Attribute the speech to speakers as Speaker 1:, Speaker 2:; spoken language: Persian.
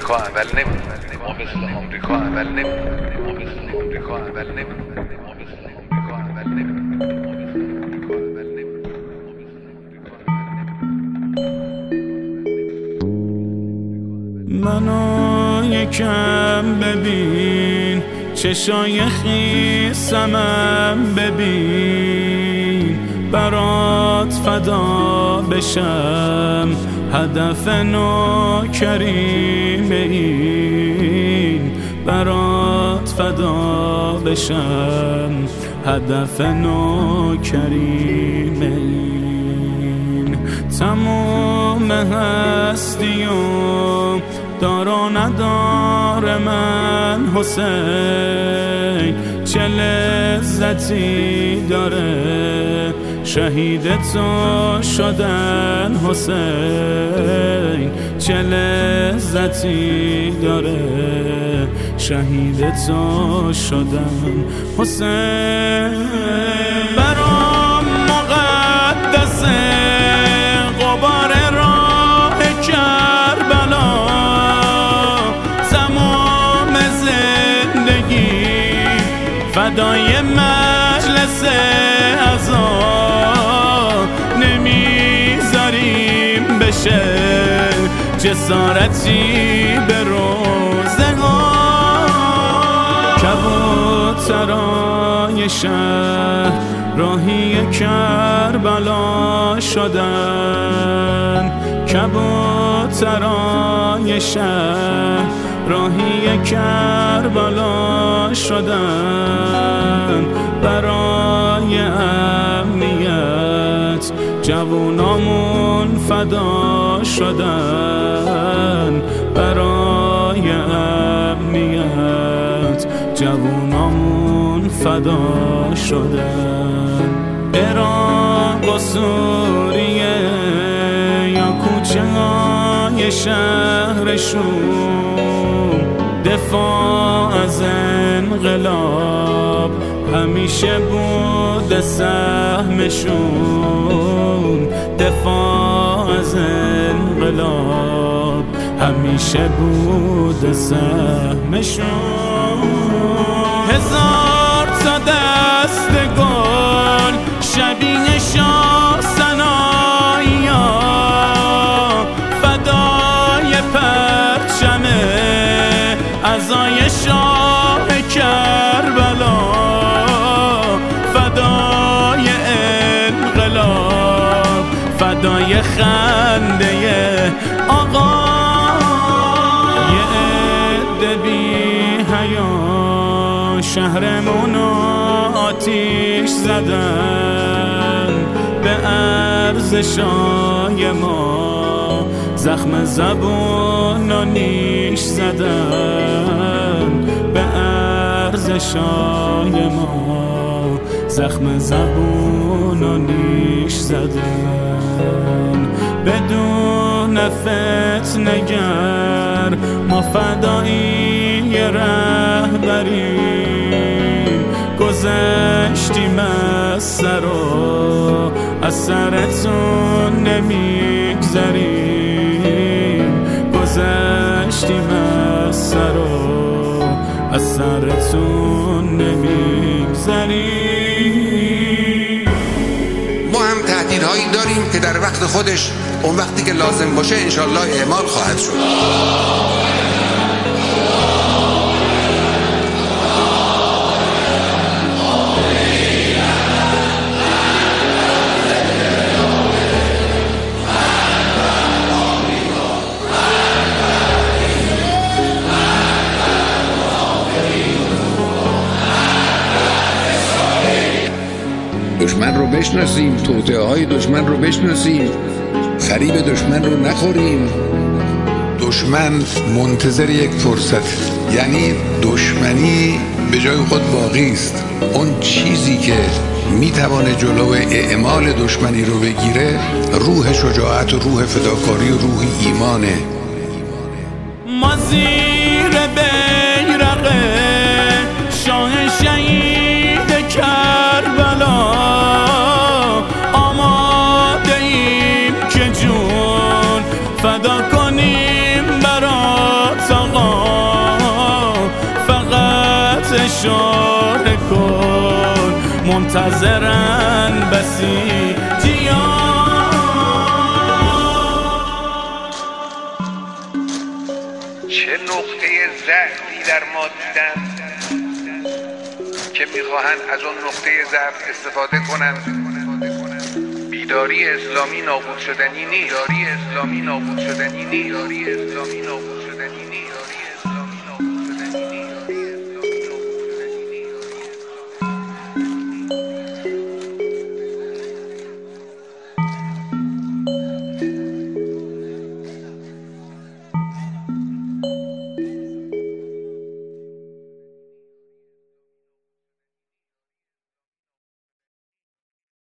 Speaker 1: آمریکا اول نمیدونیم، ما مثل آمریکا اول نمیدونیم، ما مثل آمریکا اول نمیدونیم، ما مثل آمریکا اول نمیدونیم.
Speaker 2: منو یکم ببین، چشای خیسمم ببین، برات فدا بشم، هدف نوکریم این، برات فدا بشم، هدف نوکریم این. تموم هستیم دار و ندار من حسین، چه لذتی داره شهید تو شدن حسین، چه لذتی داره شهید تو شدن حسین. برام مقدسه غبار راه کربلا، تمام زندگی فدای مجلس عزا، نمیذاریم بشه جسارتی به روزه ها. کبوترای شهر راهی کربلا شدن، کبوترای شهر راهی کربلا شدن، برای امنیت جوانامون فدا شدن، برای امنیت جوانامون فدا شدن. عراق و سوریه یا کوچه های شهرشون، دفاع از انقلاب همیشه بود سهمشون، دفاع از انقلاب همیشه بود سهمشون. هزار تا دست گل شبیه شاه سنایا، فدای پرچم عزای شاه کربلا، فدای انقلاب، فدای خنده آقا. یه عده بی حیا شهرمونو آتیش زدن، به ارزشای ما زخم زبون و نیش زدن، به ارزشای ما زخم زبون و نیش زدن. بدون فتنه‌گر ما فدایی رهبریم، گذشتیم از سر و از سرتون نمیگذریم، گذشتیم از سر و از سرتون نمیگذریم.
Speaker 3: ما هم تهدیدهایی داریم که در وقت خودش، اون وقتی که لازم باشه انشالله اعمال خواهد شد. دشمن رو بشناسیم، توطئه های دشمن رو بشناسیم، فریب دشمن رو نخوریم. دشمن منتظر یک فرصت، یعنی دشمنی به جای خود باقی است. اون چیزی که میتوانه جلو اعمال دشمنی رو بگیره روح شجاعت و روح فداکاری و روح ایمانه.
Speaker 2: ما زیر بیرق شاه شهید کربلا آماده ایم که جون فدا کنیم برات. منتظرن بسیجیان.
Speaker 1: چه نقطه ضعفی در ما دیدن که میخواهند از اون نقطه ضعف استفاده کنند. بیداری اسلامی نابود شدنی نیست. بیداری اسلامی نابود شدنی نیست. بیداری اسلامی نابود